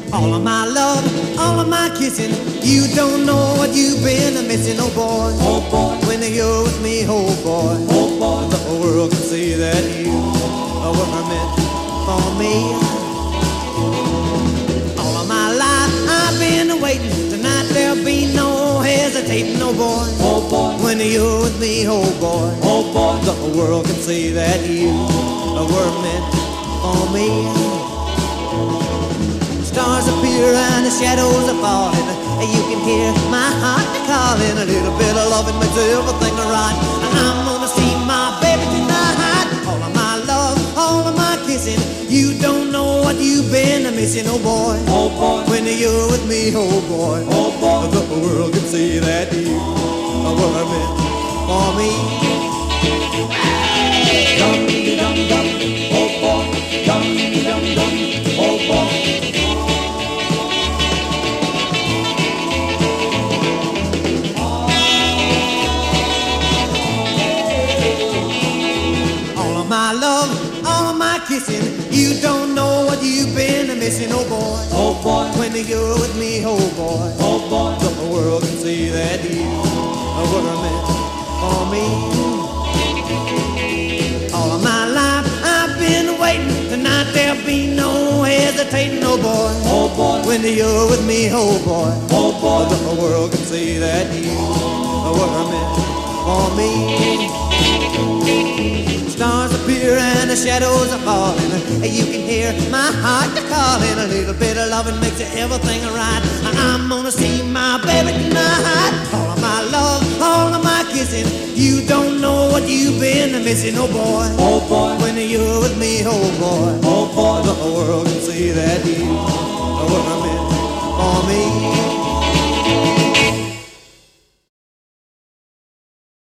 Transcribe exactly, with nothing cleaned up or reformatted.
All of my love, all of my kissing, you don't know what you've been missing, oh boy. Oh boy, When you're with me, oh boy, oh boy, the whole world can see that you were meant for me. All of my life I've been waiting. Tonight there'll be no hesitating, oh boy. oh boy, When you're with me, oh boy, oh boy, the whole world can see that you were meant for me. Stars appear and the shadows are falling. You can hear my heart calling. A little bit of loving makes everything right. I'm gonna see my baby tonight. All of my love, all of my kissing. You don't know what you've been missing, oh boy. oh boy, When you're with me, oh boy, oh boy, the world can see that you were meant for me. dum dum dum, oh boy, dum dum dum, oh boy. My love, all of my kissing, you don't know what you've been missing, oh boy. Oh boy, When you're with me, oh boy, oh boy, the world can see that you were meant for me. All of my life I've been waiting. Tonight there'll be no hesitating, oh boy. oh boy, When you're with me, oh boy, oh boy, the world can see that you were meant for me. Stars appear and the shadows are falling. You can hear my heart calling. A little bit of loving makes everything right. I'm gonna see my baby tonight. All of my love, all of my kissing. You don't know what you've been missing, oh boy. oh boy, When you're with me, oh boy, oh boy, the whole world can see that you were